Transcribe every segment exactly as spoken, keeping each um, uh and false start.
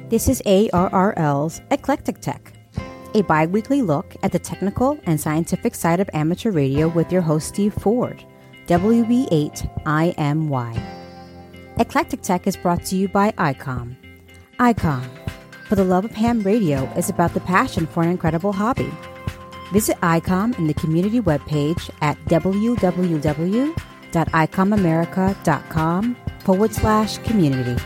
This is A R R L's Eclectic Tech, a bi-weekly look at the technical and scientific side of amateur radio with your host Steve Ford, W B eight I M Y. Eclectic Tech is brought to you by I COM. I COM, for the love of ham radio, is about the passion for an incredible hobby. Visit I COM in the community webpage at www.icomamerica.com forward slash community.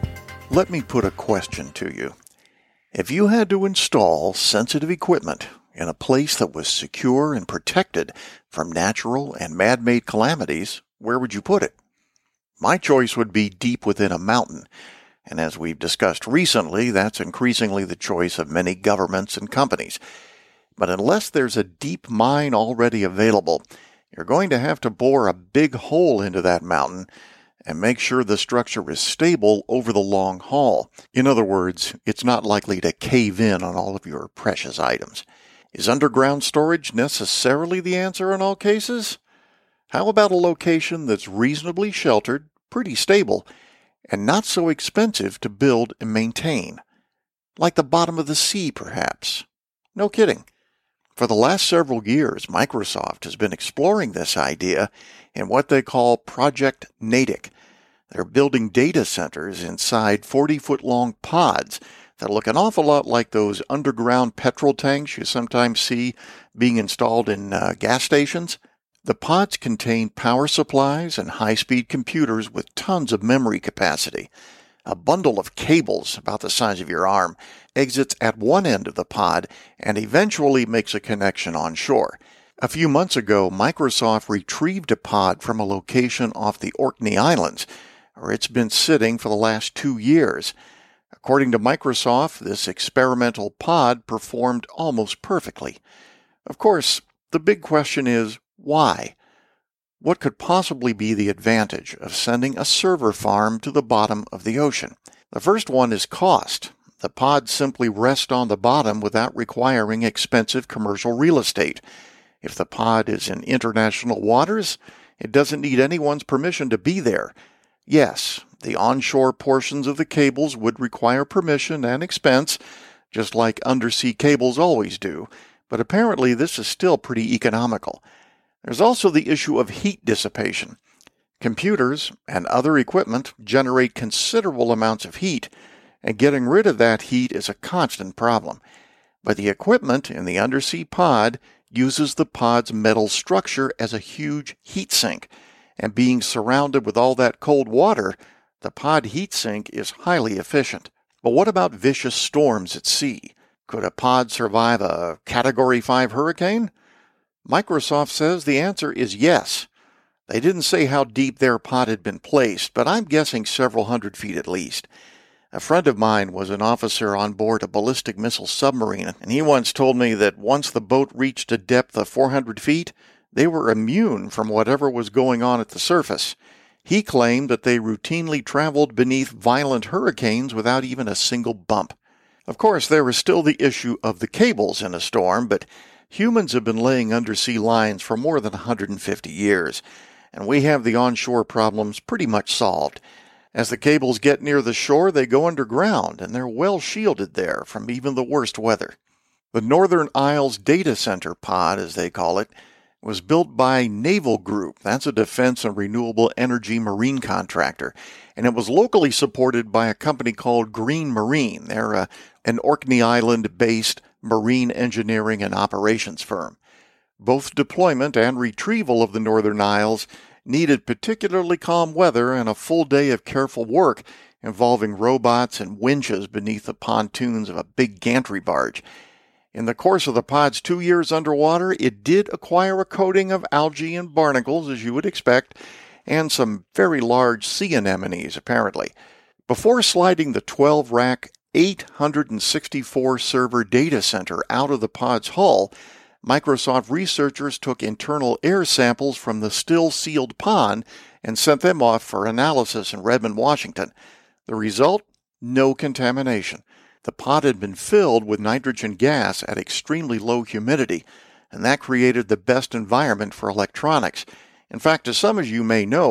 Let me put a question to you. If you had to install sensitive equipment in a place that was secure and protected from natural and man-made calamities, where would you put it? My choice would be deep within a mountain, and as we've discussed recently, that's increasingly the choice of many governments and companies. But unless there's a deep mine already available, you're going to have to bore a big hole into that mountain and make sure the structure is stable over the long haul. In other words, it's not likely to cave in on all of your precious items. Is underground storage necessarily the answer in all cases? How about a location that's reasonably sheltered, pretty stable, and not so expensive to build and maintain? Like the bottom of the sea, perhaps? No kidding. For the last several years, Microsoft has been exploring this idea in what they call Project Natick. They're building data centers inside forty-foot-long pods that look an awful lot like those underground petrol tanks you sometimes see being installed in uh, gas stations. The pods contain power supplies and high-speed computers with tons of memory capacity. A bundle of cables about the size of your arm exits at one end of the pod and eventually makes a connection on shore. A few months ago, Microsoft retrieved a pod from a location off the Orkney Islands, where it's been sitting for the last two years. According to Microsoft, this experimental pod performed almost perfectly. Of course, the big question is, why? What could possibly be the advantage of sending a server farm to the bottom of the ocean? The first one is cost. The pods simply rest on the bottom without requiring expensive commercial real estate. If the pod is in international waters, it doesn't need anyone's permission to be there. Yes, the onshore portions of the cables would require permission and expense, just like undersea cables always do, but apparently this is still pretty economical. There's also the issue of heat dissipation. Computers and other equipment generate considerable amounts of heat, and getting rid of that heat is a constant problem. But the equipment in the undersea pod uses the pod's metal structure as a huge heat sink, and being surrounded with all that cold water, the pod heat sink is highly efficient. But what about vicious storms at sea? Could a pod survive a Category five hurricane? Microsoft says the answer is yes. They didn't say how deep their pod had been placed, but I'm guessing several hundred feet at least. A friend of mine was an officer on board a ballistic missile submarine, and he once told me that once the boat reached a depth of four hundred feet, they were immune from whatever was going on at the surface. He claimed that they routinely traveled beneath violent hurricanes without even a single bump. Of course, there is still the issue of the cables in a storm, but humans have been laying undersea lines for more than one hundred fifty years, and we have the onshore problems pretty much solved. As the cables get near the shore, they go underground, and they're well shielded there from even the worst weather. The Northern Isles Data Center Pod, as they call it, was built by Naval Group. That's a defense and renewable energy marine contractor, and it was locally supported by a company called Green Marine. They're a, an Orkney Island-based marine engineering and operations firm. Both deployment and retrieval of the Northern Isles needed particularly calm weather and a full day of careful work involving robots and winches beneath the pontoons of a big gantry barge. In the course of the pod's two years underwater, it did acquire a coating of algae and barnacles, as you would expect, and some very large sea anemones, apparently. Before sliding the twelve-rack, eight hundred sixty-four server data center out of the pod's hull, Microsoft researchers took internal air samples from the still-sealed pond and sent them off for analysis in Redmond, Washington. The result? No contamination. The pod had been filled with nitrogen gas at extremely low humidity, and that created the best environment for electronics. In fact, as some of you may know,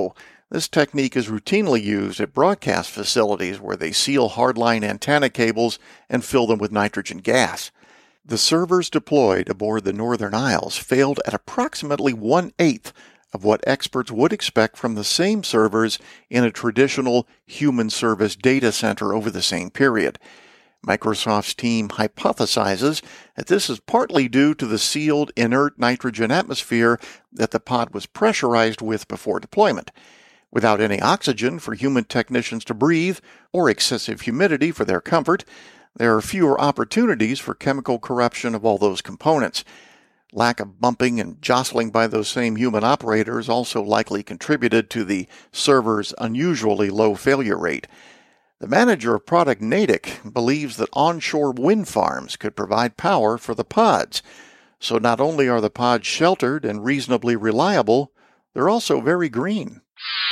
This technique is routinely used at broadcast facilities where they seal hardline antenna cables and fill them with nitrogen gas. The servers deployed aboard the Northern Isles failed at approximately one-eighth of what experts would expect from the same servers in a traditional human service data center over the same period. Microsoft's team hypothesizes that this is partly due to the sealed inert nitrogen atmosphere that the pod was pressurized with before deployment. Without any oxygen for human technicians to breathe or excessive humidity for their comfort, there are fewer opportunities for chemical corruption of all those components. Lack of bumping and jostling by those same human operators also likely contributed to the server's unusually low failure rate. The manager of Product Natick believes that onshore wind farms could provide power for the pods. So not only are the pods sheltered and reasonably reliable, they're also very green.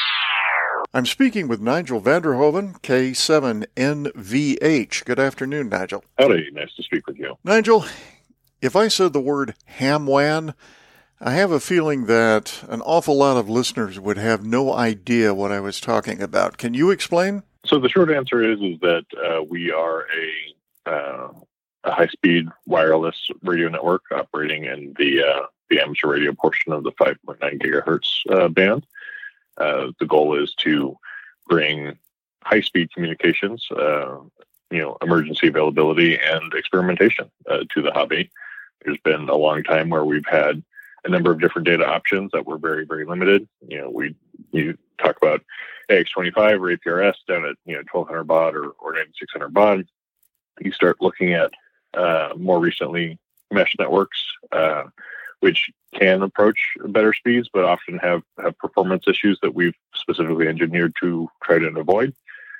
I'm speaking with Nigel Vanderhoven, K seven N V H. Good afternoon, Nigel. Howdy, nice to speak with you. Nigel, if I said the word HamWAN, I have a feeling that an awful lot of listeners would have no idea what I was talking about. Can you explain? So the short answer is is that uh, we are a, uh, a high-speed wireless radio network operating in the uh, the amateur radio portion of the five point nine gigahertz uh, band. Uh, the goal is to bring high-speed communications, uh, you know, emergency availability and experimentation uh, to the hobby. There's been a long time where we've had a number of different data options that were very, very limited. You know, we you talk about A X twenty-five or A P R S down at, you know, twelve hundred baud or, or ninety-six hundred baud. You start looking at uh, more recently mesh networks, uh, which can approach better speeds, but often have, have performance issues that we've specifically engineered to try to avoid.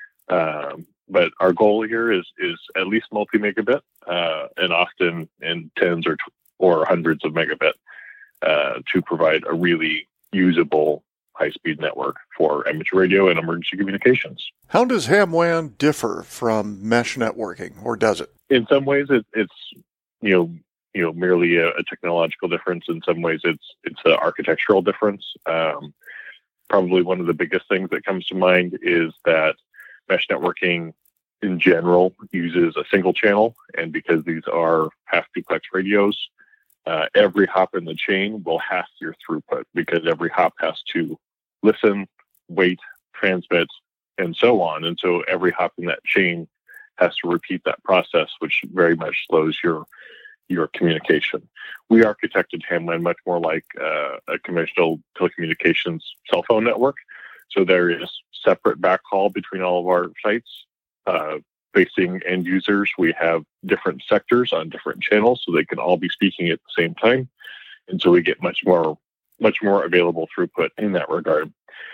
Um, but our goal here is is at least multi-megabit, uh, and often in tens or or hundreds of megabit uh, to provide a really usable high-speed network for amateur radio and emergency communications. How does HamWAN differ from mesh networking, or does it? In some ways, it, it's you know you know merely a, a technological difference. In some ways, it's it's an architectural difference. Um, probably one of the biggest things that comes to mind is that mesh networking in general uses a single channel, and because these are half duplex radios, uh, every hop in the chain will half your throughput because every hop has to listen, wait, transmit, and so on. And so every hop in that chain has to repeat that process, which very much slows your your communication. We architected HamWAN much more like uh, a conventional telecommunications cell phone network. So there is separate backhaul between all of our sites. Uh, facing end users, we have different sectors on different channels, so they can all be speaking at the same time. And so we get much more much more available throughput in that regard.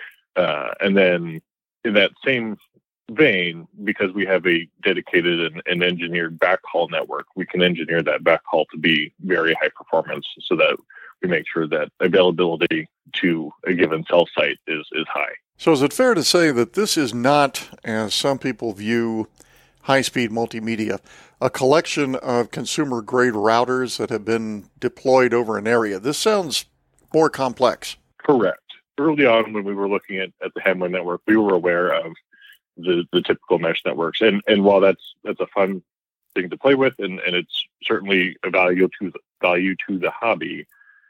Uh, and then in that same vein, because we have a dedicated and, and engineered backhaul network, we can engineer that backhaul to be very high performance so that we make sure that availability to a given cell site is, is high. So is it fair to say that this is not, as some people view high-speed multimedia, a collection of consumer-grade routers that have been deployed over an area? This sounds more complex. Correct. Early on, when we were looking at, at the HamWAN network, we were aware of the, the typical mesh networks. And and while that's that's a fun thing to play with, and, and it's certainly a value to the, value to the hobby,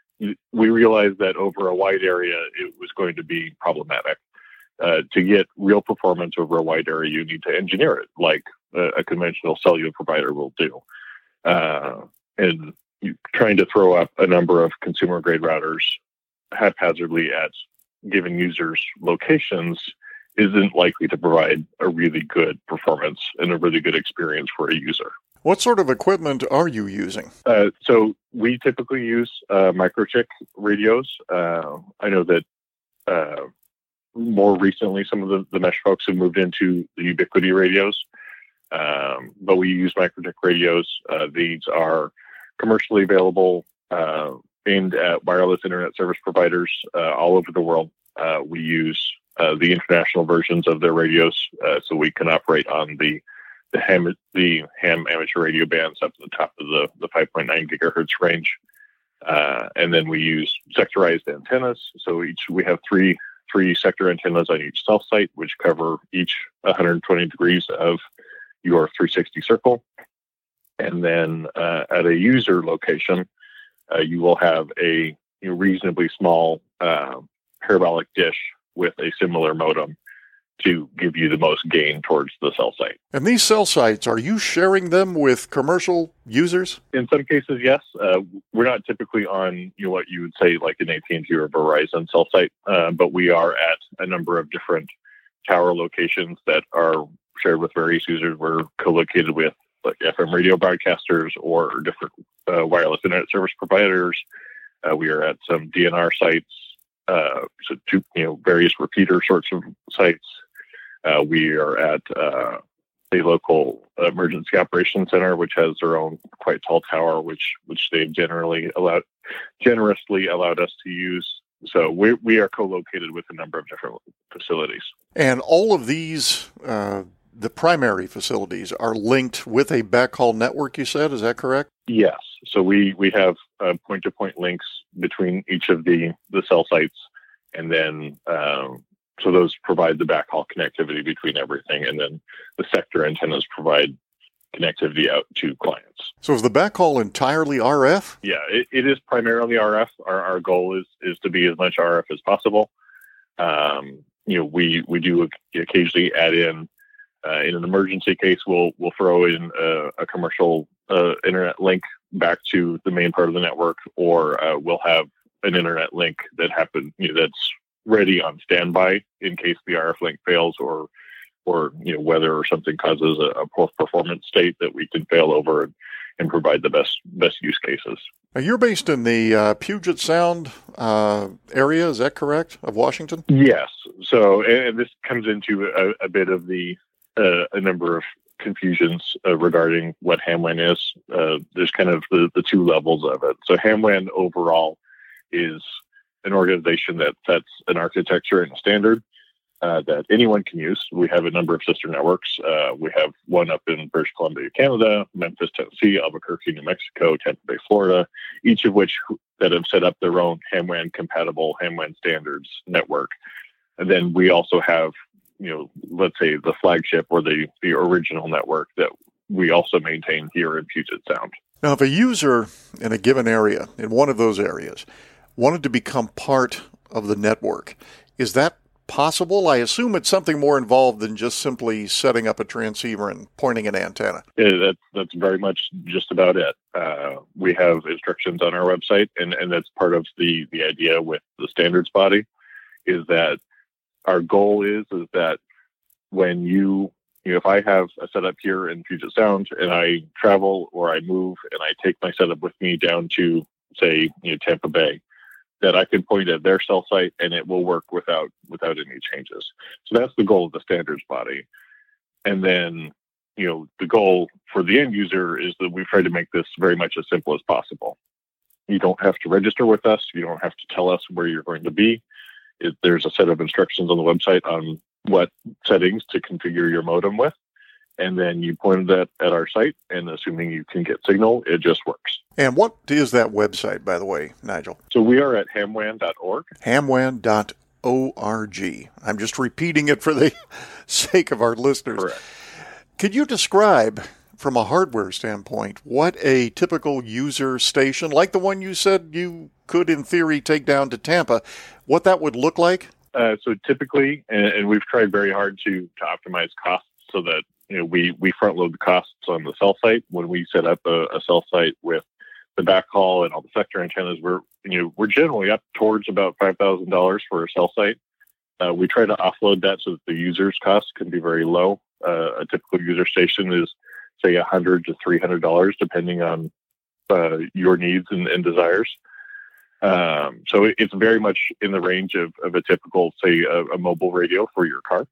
we realized that over a wide area, it was going to be problematic. Uh, to get real performance over a wide area, you need to engineer it like a, a conventional cellular provider will do. Uh, and you, trying to throw up a number of consumer-grade routers haphazardly at given users' locations isn't likely to provide a really good performance and a really good experience for a user. What sort of equipment are you using? Uh, so we typically use uh, microchip radios. Uh, I know that uh, more recently, some of the, the mesh folks have moved into the Ubiquiti radios, um, but we use microchip radios. Uh, these are commercially available, uh, aimed at wireless internet service providers uh, all over the world. Uh, we use uh, the international versions of their radios, uh, so we can operate on the the ham the ham amateur radio bands up to the top of the the five point nine gigahertz range, uh, and then we use sectorized antennas. So each we have three three sector antennas on each cell site, which cover each one hundred twenty degrees of your three sixty circle. And then uh, at a user location, uh, you will have a you know, reasonably small uh, parabolic dish with a similar modem to give you the most gain towards the cell site. And these cell sites, are you sharing them with commercial users? In some cases, yes. Uh, we're not typically on you know, what you would say like an A T and T or Verizon cell site, uh, but we are at a number of different tower locations that are shared with various users. We're co-located with like F M radio broadcasters or different uh, wireless internet service providers. Uh, we are at some D N R sites, uh, so two, you know, various repeater sorts of sites. Uh, we are at uh, a local emergency operations center, which has their own quite tall tower, which which they've generally allowed, generously allowed us to use. So we we are co-located with a number of different facilities. And all of these, uh, the primary facilities, are linked with a backhaul network, you said? Is that correct? Yes. So we, we have uh, point-to-point links between each of the, the cell sites, and then um, so those provide the backhaul connectivity between everything, and then the sector antennas provide connectivity out to clients. So is the backhaul entirely R F? Yeah, it, it is primarily R F. Our, our goal is is to be as much R F as possible. Um, you know, we we do occasionally add in uh, in an emergency case, we'll we'll throw in a, a commercial uh, internet link back to the main part of the network, or uh, we'll have an internet link that happen you know, that's ready on standby in case the R F link fails, or or you know weather or something causes a, a poor performance state that we can fail over and, and provide the best best use cases. Now, you're based in the uh, Puget Sound uh, area, is that correct, of Washington? Yes. So, and this comes into a, a bit of the uh, a number of confusions uh, regarding what Ham W A N is. Uh, there's kind of the, the two levels of it. So Ham W A N overall is an organization that sets an architecture and a standard uh, that anyone can use. We have a number of sister networks. Uh, we have one up in British Columbia, Canada, Memphis, Tennessee, Albuquerque, New Mexico, Tampa Bay, Florida, each of which that have set up their own Ham W A N compatible Ham W A N standards network. And then we also have, you know, let's say the flagship or the, the original network that we also maintain here in Puget Sound. Now, if a user in a given area, in one of those areas, wanted to become part of the network, is that possible? I assume it's something more involved than just simply setting up a transceiver and pointing an antenna. Yeah, that's, that's very much just about it. Uh, we have instructions on our website, and, and that's part of the, the idea with the standards body, is that our goal is, is that when you, you know, if I have a setup here in Puget Sound and I travel or I move and I take my setup with me down to, say, you know, Tampa Bay, that I can point at their cell site and it will work without without any changes. So that's the goal of the standards body. And then, you know, the goal for the end user is that we've tried to make this very much as simple as possible. You don't have to register with us. You don't have to tell us where you're going to be. It, there's a set of instructions on the website on what settings to configure your modem with. And then you point that at our site, and assuming you can get signal, it just works. And what is that website, by the way, Nigel? So we are at ham w a n dot org. ham w a n dot org. I'm just repeating it for the sake of our listeners. Correct. Could you describe, from a hardware standpoint, what a typical user station, like the one you said you could, in theory, take down to Tampa, what that would look like? Uh, so typically, and, and we've tried very hard to, to optimize costs so that you know, we, we front load the costs on the cell site. When we set up a, a cell site with the backhaul and all the sector antennas, we're, you know, we're generally up towards about five thousand dollars for a cell site. Uh, we try to offload that so that the user's costs can be very low. Uh, a typical user station is, say, one hundred to three hundred dollars, depending on uh, your needs and, and desires. Um, so it, it's very much in the range of, of a typical, say, a, a mobile radio for your car.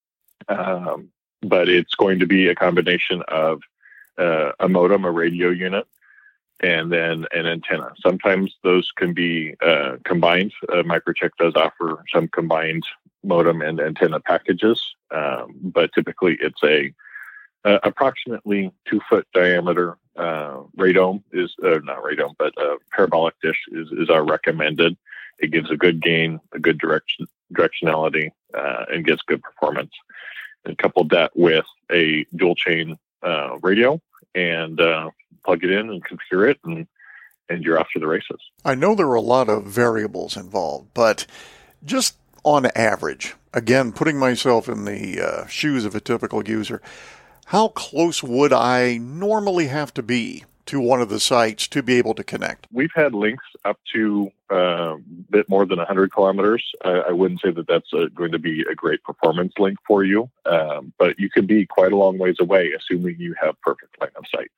Um, but it's going to be a combination of uh, a modem, a radio unit, and then an antenna. Sometimes those can be uh, combined. Uh, Microchip does offer some combined modem and antenna packages, um, but typically it's a uh, approximately two foot diameter uh, radome is uh, not radome, but uh, parabolic dish is, is our recommended. It gives a good gain, a good direction directionality, uh, and gets good performance. And coupled that with a dual chain uh, radio, and uh, plug it in and configure it, and and you're off to the races. I know there are a lot of variables involved, but just on average, again, putting myself in the uh, shoes of a typical user, how close would I normally have to be to one of the sites to be able to connect? We've had links up to uh, a bit more than one hundred kilometers. I, I wouldn't say that that's a, going to be a great performance link for you, um, but you can be quite a long ways away, assuming you have perfect line of sight.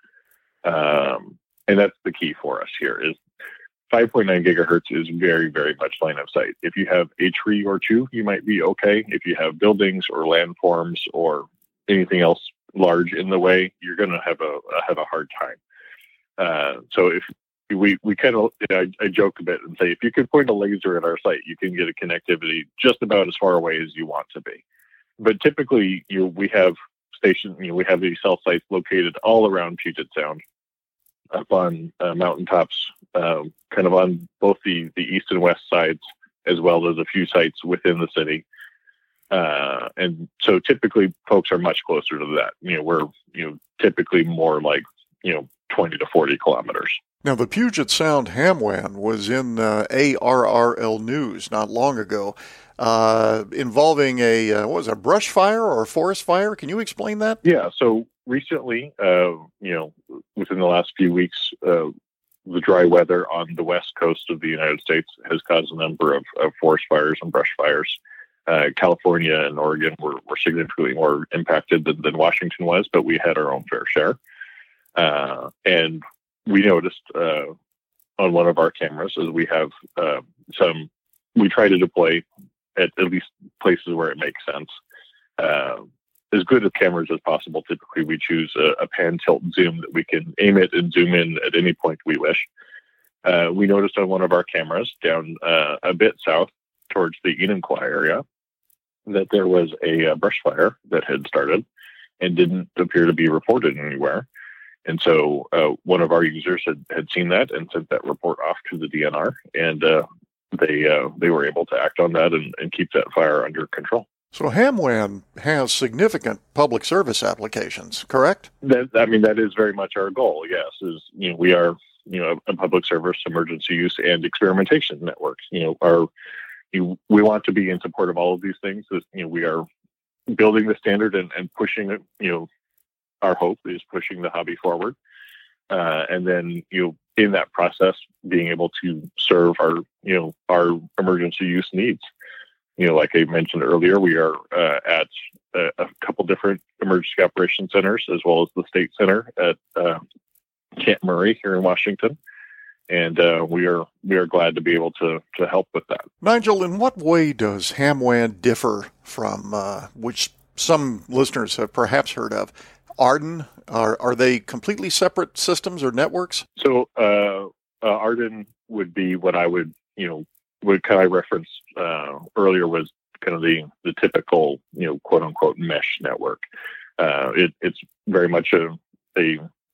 Um, and that's the key for us here is five point nine gigahertz is very, very much line of sight. If you have a tree or two, you might be okay. If you have buildings or landforms or anything else large in the way, you're going to have a have a hard time. Uh, so if we we kind of you know, I, I joke a bit and say if you could point a laser at our site, you can get a connectivity just about as far away as you want to be. But typically, you we have station you know, we have these cell sites located all around Puget Sound, up on uh, mountaintops, um, kind of on both the the east and west sides, as well as a few sites within the city. Uh, and so typically folks are much closer to that. You know, we're, you know, typically more like, you know, twenty to forty kilometers. Now, the Puget Sound HamWAN was in uh, A R R L News not long ago, uh, involving a, uh, what was it, a brush fire or a forest fire? Can you explain that? Yeah. So recently, uh, you know, within the last few weeks, uh, the dry weather on the west coast of the United States has caused a number of, of forest fires and brush fires. Uh, California and Oregon were, were significantly more impacted than, than Washington was, but we had our own fair share. Uh, and we noticed uh, on one of our cameras as we have uh, some, we try to deploy at at least places where it makes sense. Uh, as good of cameras as possible. Typically, we choose a, a pan tilt zoom that we can aim it and zoom in at any point we wish. Uh, we noticed on one of our cameras down uh, a bit south towards the Enumclaw area that there was a, a brush fire that had started and didn't appear to be reported anywhere. And so uh, one of our users had, had seen that and sent that report off to the D N R, and uh, they uh, they were able to act on that and, and keep that fire under control. So HamWAN has significant public service applications, correct? That, I mean, that is very much our goal, yes, is, you know, we are, you know, a public service, emergency use, and experimentation network. You know, our, you, we want to be in support of all of these things. As, you know, we are building the standard and, and pushing it, you know, our hope is pushing the hobby forward. Uh, and then, you know, in that process, being able to serve our, you know, our emergency use needs. You know, like I mentioned earlier, we are uh, at a, a couple different emergency operations centers, as well as the state center at uh, Camp Murray here in Washington. And uh, we are we are glad to be able to to help with that. Nigel, in what way does HamWAN differ from, uh, which some listeners have perhaps heard of, Arden? Are are they completely separate systems or networks? So uh, uh, Arden would be what I would, you know, what kind of I referenced uh, earlier was kind of the, the typical, you know, quote unquote mesh network. Uh, it, it's very much a, a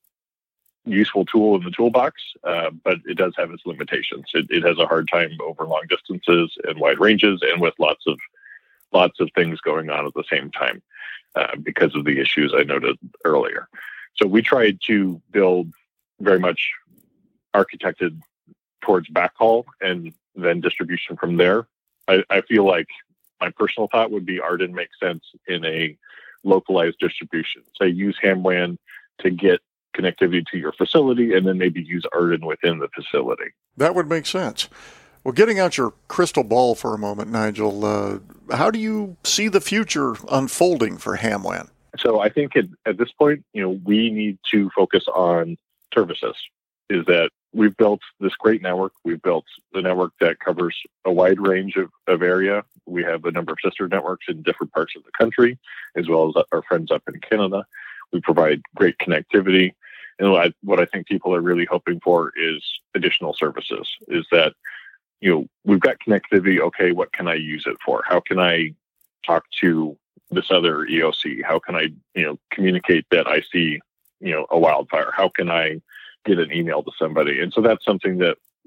useful tool in the toolbox, uh, but it does have its limitations. It, it has a hard time over long distances and wide ranges, and with lots of lots of things going on at the same time uh, because of the issues I noted earlier. So we tried to build very much architected towards backhaul and then distribution from there. I, I feel like my personal thought would be Arden makes sense in a localized distribution. Say use HamWAN to get connectivity to your facility, and then maybe use Arden within the facility. That would make sense. Well, getting out your crystal ball for a moment, Nigel, uh, how do you see the future unfolding for HamWAN? So I think at, at this point, you know, we need to focus on services. Is that we've built this great network. We've built the network that covers a wide range of, of area. We have a number of sister networks in different parts of the country, as well as our friends up in Canada. We provide great connectivity. And what I, what I think people are really hoping for is additional services, is that, you know, we've got connectivity. Okay, what can I use it for? How can I talk to this other E O C? How can I, you know, communicate that I see, you know, a wildfire? How can I get an email to somebody? And so that's something that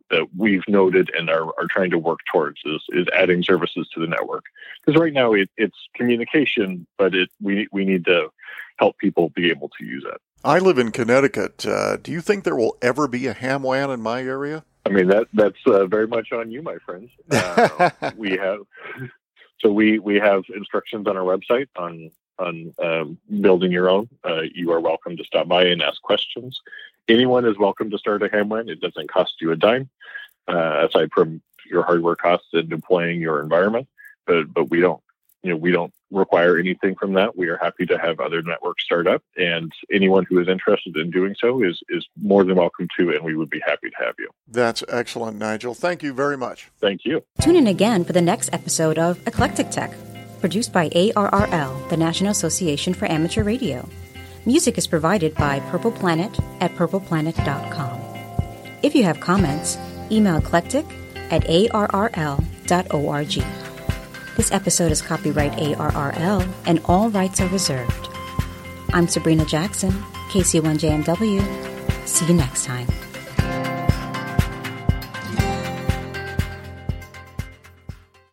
that we've noted and are, are trying to work towards is, is adding services to the network. Because right now it, it's communication, but it we we need to help people be able to use it. I live in Connecticut. Uh, do you think there will ever be a ham W A N in my area? I mean, that that's uh, very much on you, my friend. Uh, we have so we we have instructions on our website on on um, building your own. Uh, you are welcome to stop by and ask questions. Anyone is welcome to start a ham W A N. It doesn't cost you a dime, uh, aside from your hardware costs and deploying your environment. But but we don't you know we don't require anything from that. We are happy to have other networks start up, and anyone who is interested in doing so is is more than welcome to, and we would be happy to have you. That's excellent, Nigel. Thank you very much. Thank you. Tune in again for the next episode of Eclectic Tech, produced by A R R L, the National Association for Amateur Radio. Music is provided by Purple Planet at purple planet dot com. If you have comments, email eclectic at A R R L dot org. This episode is copyright A R R L and all rights are reserved. I'm Sabrina Jackson, K C one J M W. See you next time.